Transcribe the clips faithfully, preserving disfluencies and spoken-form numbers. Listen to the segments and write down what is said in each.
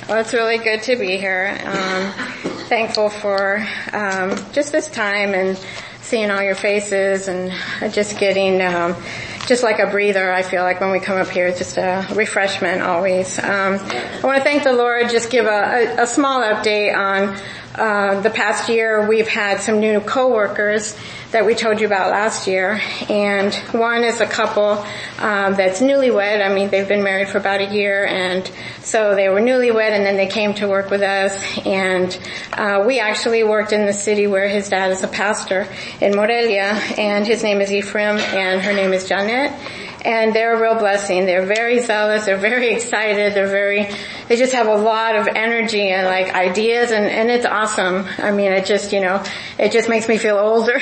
Well, it's really good to be here. Um, thankful for um, just this time and seeing all your faces and just getting um, just like a breather. I feel like when we come up here, it's just a refreshment always. Um, I want to thank the Lord. Just give a, a, a small update on uh, the past year. We've had some new coworkers that we told you about last year, and one is a couple um, that's newlywed. I mean, they've been married for about a year, and so they were newlywed, and then they came to work with us, and uh, we actually worked in the city where his dad is a pastor in Morelia, and his name is Ephraim, and her name is Janet. And they're a real blessing. They're very zealous. They're very excited. They're very, they just have a lot of energy and like ideas, and, and it's awesome. I mean, it just, you know, it just makes me feel older.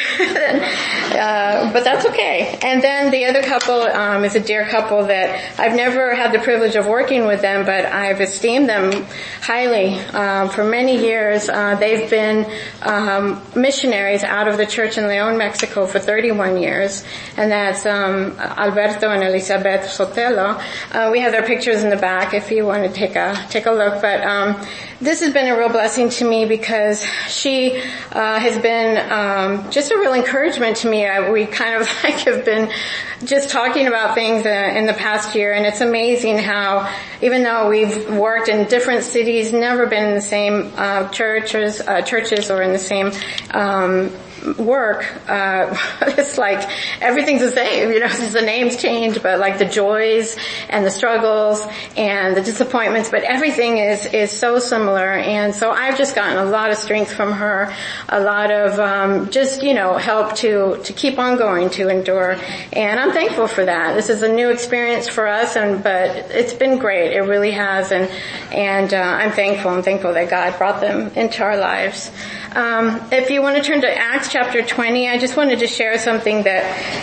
uh, but that's okay. And then the other couple, um, is a dear couple that I've never had the privilege of working with them, but I've esteemed them highly, um, for many years. Uh, they've been, um, missionaries out of the church in León, Mexico for thirty-one years. And that's, um, Alberto and Elizabeth Sotelo. Uh, we have their pictures in the back if you want to take a take a look. But um, this has been a real blessing to me because she uh, has been um, just a real encouragement to me. I, we kind of like have been just talking about things uh, in the past year, and it's amazing how even though we've worked in different cities, never been in the same uh, churches, uh, churches or in the same um work, uh, it's like everything's the same, you know, the names change, but like the joys and the struggles and the disappointments, but everything is, is so similar. And so I've just gotten a lot of strength from her, a lot of, um, just, you know, help to, to keep on going, to endure. And I'm thankful for that. This is a new experience for us, and, but it's been great. It really has. And, and, uh, I'm thankful. I'm thankful that God brought them into our lives. Um, if you want to turn to Acts chapter twenty, I just wanted to share something that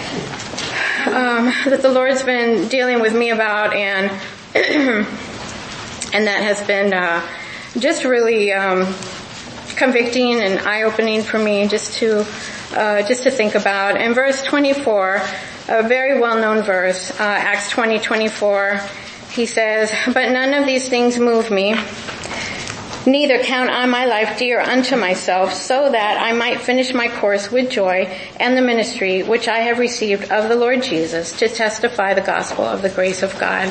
um, that the Lord's been dealing with me about, and and that has been uh, just really um, convicting and eye-opening for me, just to uh, just to think about. In verse twenty-four, a very well-known verse, uh, Acts twenty twenty-four, he says, "But none of these things move me. Neither count I my life dear unto myself, so that I might finish my course with joy and the ministry which I have received of the Lord Jesus to testify the gospel of the grace of God."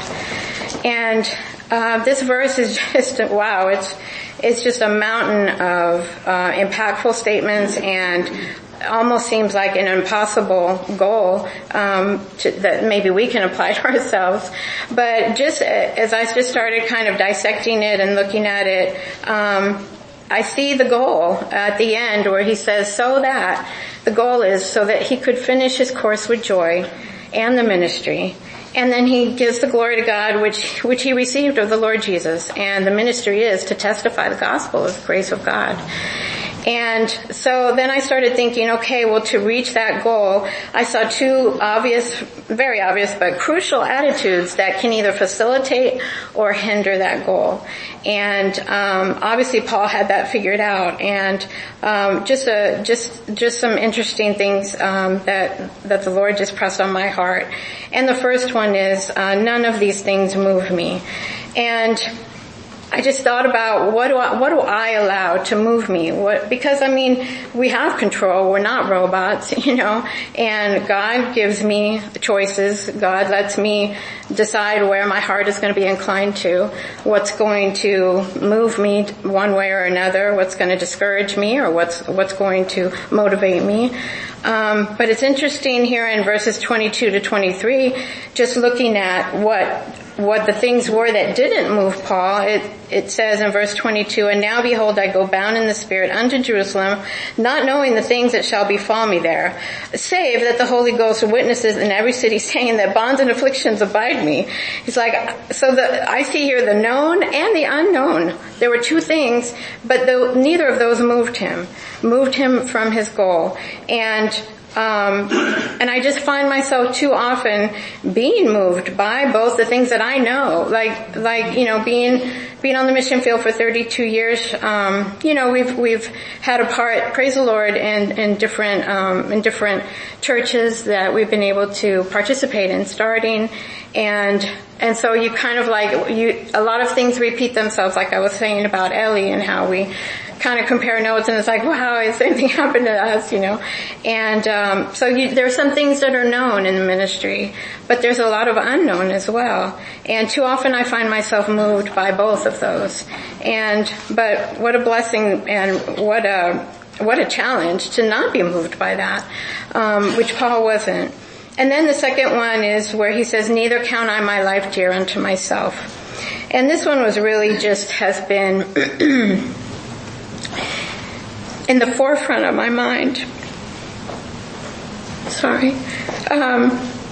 And uh, this verse is just, wow, it's it's just a mountain of uh, impactful statements, and almost seems like an impossible goal um, to, that maybe we can apply to ourselves. But just as I just started kind of dissecting it and looking at it, um, I see the goal at the end where he says, so that, the goal is so that he could finish his course with joy and the ministry. And then he gives the glory to God, which which he received of the Lord Jesus. And the ministry is to testify the gospel of the grace of God. And so then I started thinking, okay, well, to reach that goal, I saw two obvious, very obvious, but crucial attitudes that can either facilitate or hinder that goal. And um obviously Paul had that figured out. And um just a just just some interesting things um that that the Lord just pressed on my heart. And the first one is uh none of these things move me. And I just thought about what do I, what do I allow to move me? What, because I mean, we have control. We're not robots, you know, and God gives me choices. God lets me decide where my heart is going to be inclined to, what's going to move me one way or another, what's going to discourage me, or what's, what's going to motivate me. Um, but it's interesting here in verses twenty-two to twenty-three, just looking at what what the things were that didn't move Paul. It, it says in verse twenty-two, "And now behold, I go bound in the Spirit unto Jerusalem, not knowing the things that shall befall me there, save that the Holy Ghost witnesses in every city, saying that bonds and afflictions abide me." He's like, so the, I see here the known and the unknown. There were two things, but the, neither of those moved him, moved him from his goal. And Um, and I just find myself too often being moved by both the things that I know, like, like, you know, being, being on the mission field for thirty-two years, um, you know, we've, we've had a part, praise the Lord, in, in different, um, in different churches that we've been able to participate in starting, and, and so you kind of like, you, a lot of things repeat themselves, like I was saying about Ellie and how we kind of compare notes, and it's like, wow, has anything happened to us, you know? And um so you, there are some things that are known in the ministry, but there's a lot of unknown as well. And too often I find myself moved by both of those. And but what a blessing and what a what a challenge to not be moved by that, um, which Paul wasn't. And then the second one is where he says, neither count I my life dear unto myself. And this one was really just has been in the forefront of my mind. Sorry. Um,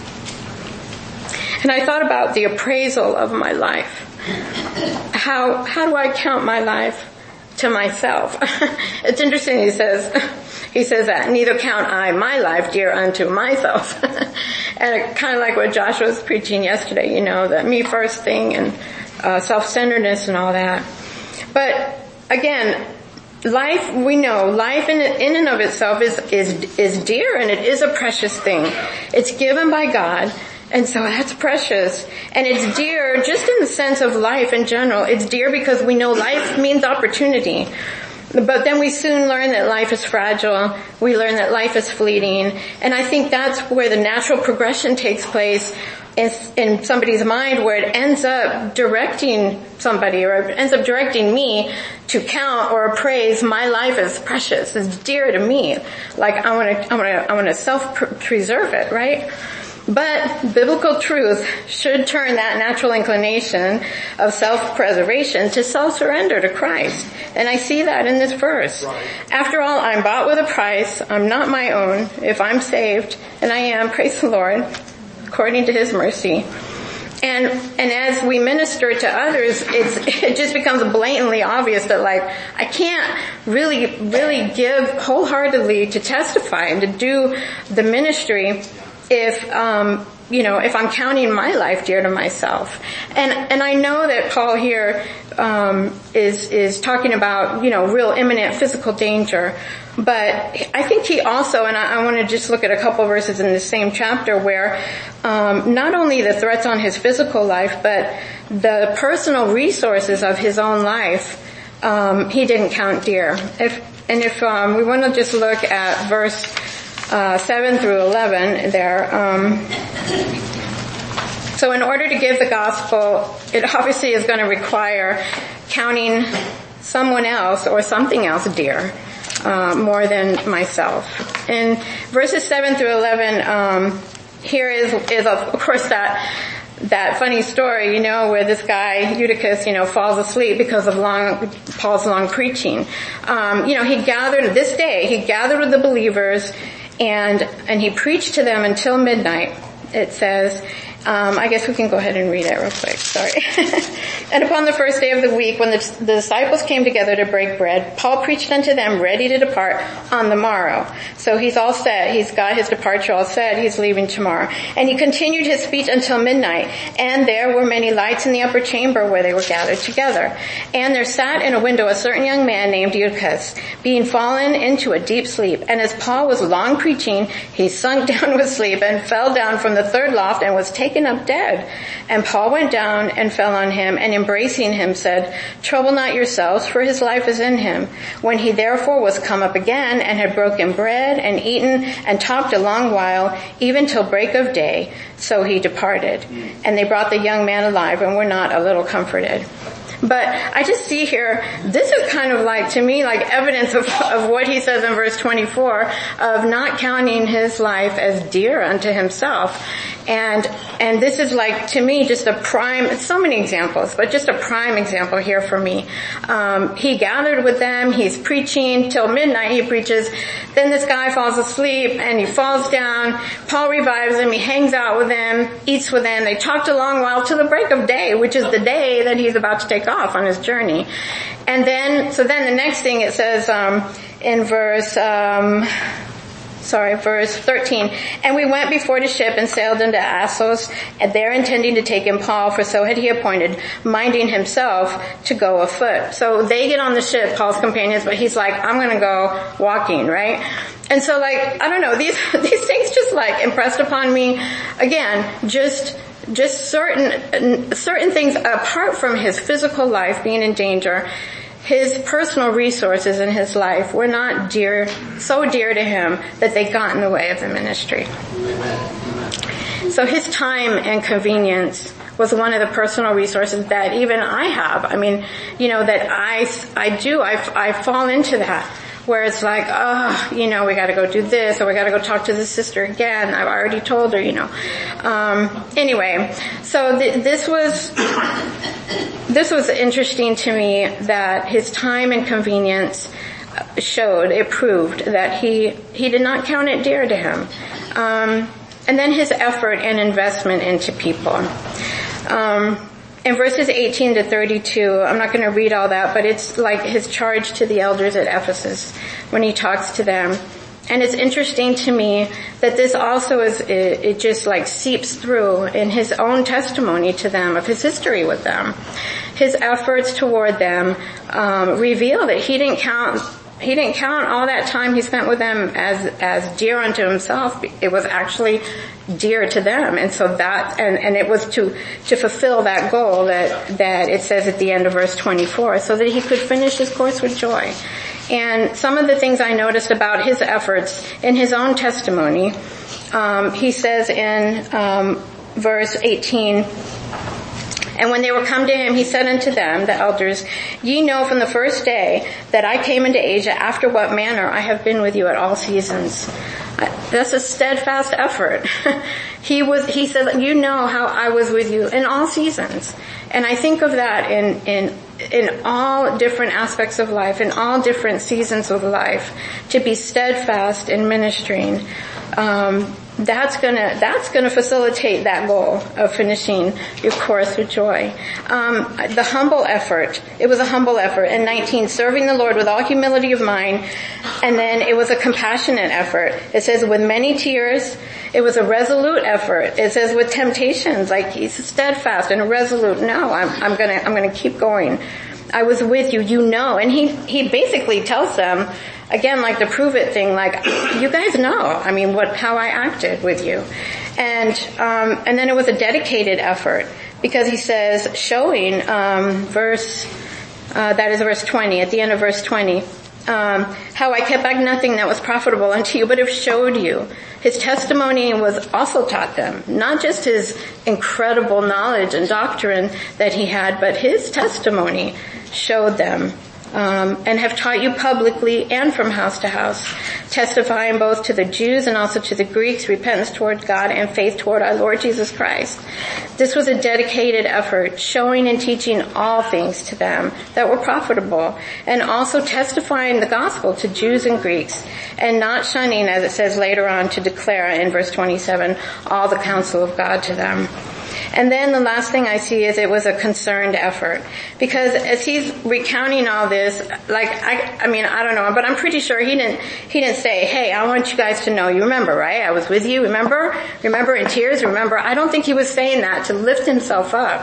and I thought about the appraisal of my life. How, how do I count my life to myself? It's interesting, he says, he says that, neither count I my life dear unto myself. And kind of like what Joshua was preaching yesterday, you know, the me first thing and uh, self-centeredness and all that. But again, life, we know, life in, in and of itself is, is, is dear, and it is a precious thing. It's given by God, and so that's precious. And it's dear just in the sense of life in general. It's dear because we know life means opportunity. But then we soon learn that life is fragile. We learn that life is fleeting. And I think that's where the natural progression takes place in somebody's mind, where it ends up directing somebody, or it ends up directing me to count or appraise my life as precious, as dear to me. Like I want to, I want to, I want to self-preserve it, right? But biblical truth should turn that natural inclination of self-preservation to self-surrender to Christ. And I see that in this verse. Right. After all, I'm bought with a price. I'm not my own. If I'm saved, and I am, praise the Lord, according to His mercy. And, and as we minister to others, it's, it just becomes blatantly obvious that like, I can't really, really give wholeheartedly to testify and to do the ministry if, um, you know, if I'm counting my life dear to myself. And, and I know that Paul here, um, is, is talking about, you know, real imminent physical danger. But I think he also, and I, I want to just look at a couple verses in the same chapter where, um, not only the threats on his physical life, but the personal resources of his own life, um, he didn't count dear. If, and if, um, we want to just look at verse Uh, seven through eleven there. Um, so in order to give the gospel, it obviously is going to require counting someone else or something else dear, uh, more than myself. In verses seven through eleven, um, here is, is of course that, that funny story, you know, where this guy, Eutychus, you know, falls asleep because of long, Paul's long preaching. Um, you know, he gathered, this day, he gathered with the believers, And, and he preached to them until midnight, it says. Um, I guess we can go ahead and read it real quick, sorry. And upon the first day of the week, when the, the disciples came together to break bread, Paul preached unto them, ready to depart on the morrow. So he's all set. He's got his departure all set. He's leaving tomorrow. And he continued his speech until midnight. And there were many lights in the upper chamber where they were gathered together. And there sat in a window a certain young man named Eutychus, being fallen into a deep sleep. And as Paul was long preaching, he sunk down with sleep and fell down from the third loft and was taken up dead. And Paul went down and fell on him, and embracing him said, trouble not yourselves, for his life is in him. When he therefore was come up again, and had broken bread, and eaten, and talked a long while, even till break of day, so he departed. And they brought the young man alive, and were not a little comforted. But I just see here, this is kind of like, to me, like evidence of, of what he says in verse twenty-four, of not counting his life as dear unto himself. And, and this is like, to me, just a prime, so many examples, but just a prime example here for me. Um, he gathered with them, he's preaching till midnight, he preaches, then this guy falls asleep and he falls down, Paul revives him, he hangs out with them, eats with them, they talked a long while till the break of day, which is the day that he's about to take off on his journey. And then, so then the next thing it says, um, in verse, um, sorry, verse thirteen. And we went before the ship and sailed into Assos, and there intending to take in Paul, for so had he appointed, minding himself to go afoot. So they get on the ship, Paul's companions, but he's like, I'm gonna go walking, right? And so like, I don't know, these, these things just like impressed upon me. Again, just, just certain, certain things apart from his physical life being in danger. His personal resources in his life were not dear, so dear to him that they got in the way of the ministry. So his time and convenience was one of the personal resources that even I have. I mean, you know, that I, I do, I, I fall into that. Where it's like, oh, you know, we gotta go do this, or we gotta go talk to the sister again. I've already told her, you know. Um, anyway, so th- this was, this was interesting to me that his time and convenience showed, it proved that he, he did not count it dear to him. Um, and then his effort and investment into people. Um, In verses eighteen to thirty-two, I'm not going to read all that, but it's like his charge to the elders at Ephesus when he talks to them. And it's interesting to me that this also is, it, it just like seeps through in his own testimony to them of his history with them. His efforts toward them, um, reveal that he didn't count He didn't count all that time he spent with them as, as dear unto himself. It was actually dear to them. And so that, and, and it was to, to fulfill that goal that, that it says at the end of verse twenty-four, so that he could finish his course with joy. And some of the things I noticed about his efforts in his own testimony, um, he says in, um, verse eighteen, and when they were come to him, he said unto them, the elders, ye know from the first day that I came into Asia, after what manner I have been with you at all seasons. That's a steadfast effort. He was, he said, you know how I was with you in all seasons. And I think of that in, in, in all different aspects of life, in all different seasons of life, to be steadfast in ministering. Um, That's gonna, that's gonna facilitate that goal of finishing your course with joy. Um, the humble effort, it was a humble effort. In nineteen, serving the Lord with all humility of mind, and then it was a compassionate effort. It says with many tears. It was a resolute effort. It says with temptations, like he's steadfast and resolute. No, I'm, I'm gonna, I'm gonna keep going. I was with you, you know. And he, he basically tells them, again, like the prove it thing, like, you guys know, I mean, what, how I acted with you. And, um, and then it was a dedicated effort, because he says, showing, um, verse, uh, that is verse twenty, at the end of verse twenty, um, how I kept back nothing that was profitable unto you, but have showed you. His testimony was also taught them, not just his incredible knowledge and doctrine that he had, but his testimony showed them. Um, and have taught you publicly and from house to house, testifying both to the Jews and also to the Greeks repentance toward God and faith toward our Lord Jesus Christ. This was a dedicated effort, showing and teaching all things to them that were profitable, and also testifying the gospel to Jews and Greeks, and not shunning, as it says later on, to declare in verse twenty-seven, all the counsel of God to them. And then the last thing I see is it was a concerned effort. Because as he's recounting all this, like, I, I mean, I don't know, but I'm pretty sure he didn't, he didn't say, hey, I want you guys to know, you remember, right? I was with you, remember? Remember in tears, remember? I don't think he was saying that to lift himself up.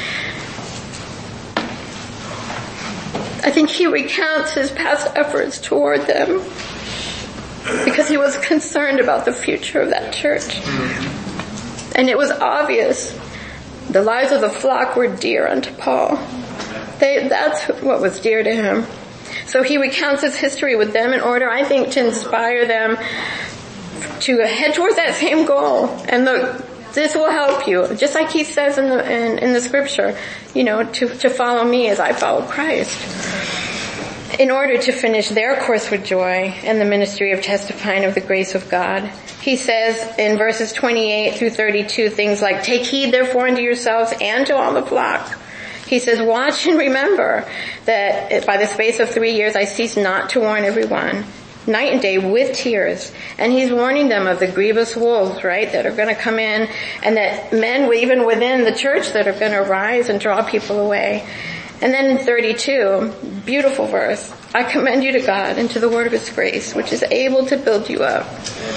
I think he recounts his past efforts toward them because he was concerned about the future of that church. And it was obvious the lives of the flock were dear unto Paul. They, that's what was dear to him. So he recounts his history with them in order, I think, to inspire them to head towards that same goal. And look, this will help you, just like he says in the in, in the scripture, you know, to, to follow me as I follow Christ. In order to finish their course with joy and the ministry of testifying of the grace of God. He says in verses twenty-eight through thirty-two things like, take heed therefore unto yourselves and to all the flock. He says, watch and remember that by the space of three years I cease not to warn everyone, night and day with tears. And he's warning them of the grievous wolves, right, that are going to come in, and that men even within the church that are going to rise and draw people away. And then in thirty-two, beautiful verse, I commend you to God and to the word of his grace, which is able to build you up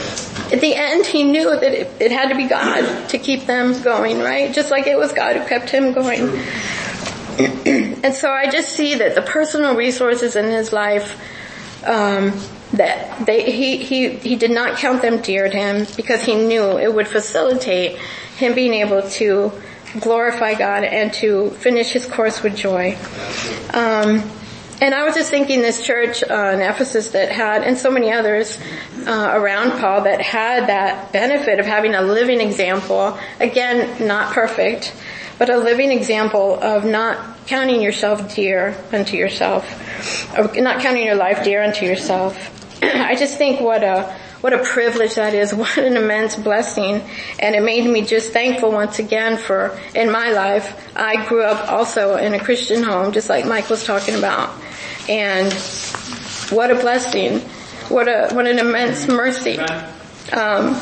at the end, he knew that it, it had to be God to keep them going, right? Just like it was God who kept him going. And so I just see that the personal resources in his life, um, that they, he, he, he did not count them dear to him because he knew it would facilitate him being able to glorify God and to finish his course with joy. Um, and I was just thinking this church uh, in Ephesus that had, and so many others uh, around Paul that had that benefit of having a living example, again, not perfect, but a living example of not counting yourself dear unto yourself, or not counting your life dear unto yourself. I just think what a what a privilege that is, what an immense blessing. And it made me just thankful once again for, in my life, I grew up also in a Christian home, just like Mike was talking about. And what a blessing. What a, what an immense mercy. Um,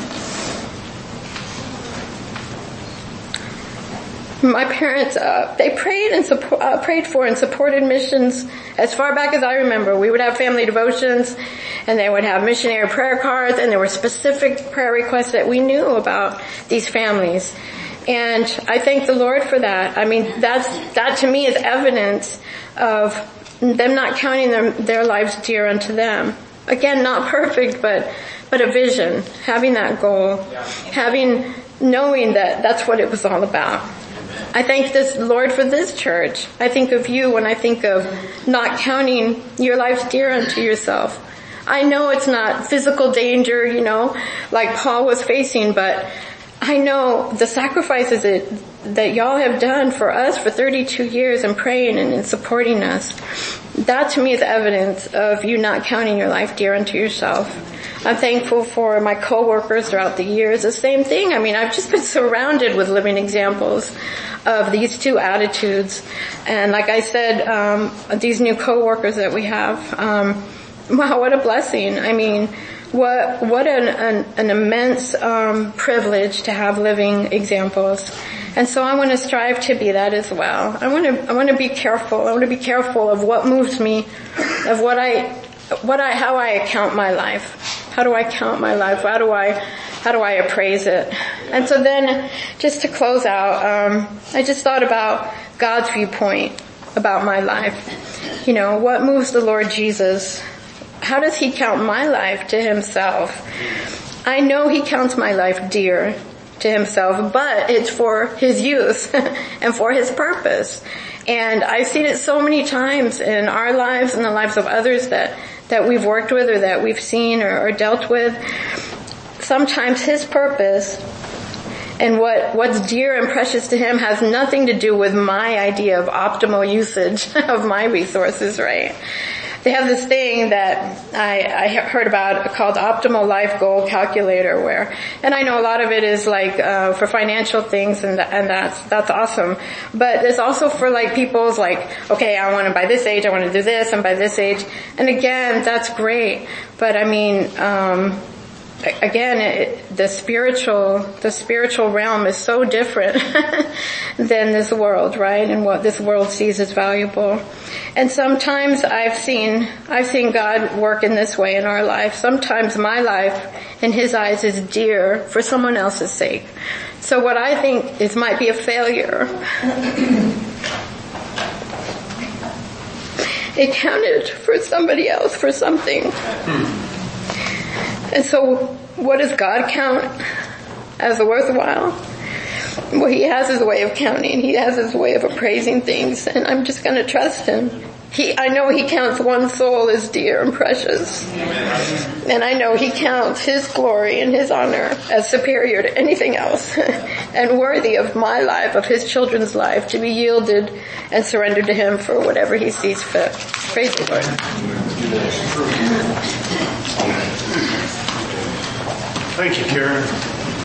my parents, uh, they prayed and support, uh, prayed for and supported missions as far back as I remember. We would have family devotions and they would have missionary prayer cards, and there were specific prayer requests that we knew about these families. And I thank the Lord for that. I mean, that's, that to me is evidence of them not counting their, their lives dear unto them. Again, not perfect, but, but a vision, having that goal, having, knowing that that's what it was all about. I thank this Lord for this church. I think of you when I think of not counting your life dear unto yourself. I know it's not physical danger, you know, like Paul was facing, but I know the sacrifices that, that y'all have done for us for thirty-two years and praying and, and supporting us. That to me is evidence of you not counting your life dear unto yourself. I'm thankful for my coworkers throughout the years. The same thing. I mean, I've just been surrounded with living examples of these two attitudes. And like I said, um, these new coworkers that we have, um, wow, what a blessing. I mean, what, what an, an, an immense, um, privilege to have living examples. And so I want to strive to be that as well. I want to, I want to be careful. I want to be careful of what moves me, of what I, what I, how I account my life. How do I count my life? How do I, how do I appraise it? And so then, just to close out, um, I just thought about God's viewpoint about my life. You know, what moves the Lord Jesus? How does he count my life to himself? I know he counts my life dear to himself, but it's for his use and for his purpose. And I've seen it so many times in our lives and the lives of others that, that we've worked with or that we've seen or, or dealt with. Sometimes his purpose and what, what's dear and precious to him has nothing to do with my idea of optimal usage of my resources, right? They have this thing that I, I heard about called Optimal Life Goal Calculator, where, and I know a lot of it is like uh, for financial things, and and that's that's awesome. But there's also for like people's like, okay, I want to by this age, I want to do this, and by this age, and again, that's great. But I mean, um, again, it, the spiritual the spiritual realm is so different than this world, right? And what this world sees as valuable. And sometimes I've seen, I've seen God work in this way in our life. Sometimes my life in his eyes is dear for someone else's sake. So what I think is might be a failure, it counted for somebody else for something. And so what does God count as worthwhile? Well, he has his way of counting. He has his way of appraising things, and I'm just going to trust him. He, I know he counts one soul as dear and precious. And I know he counts his glory and his honor as superior to anything else and worthy of my life, of his children's life, to be yielded and surrendered to him for whatever he sees fit. Praise the Lord. Thank you, Karen.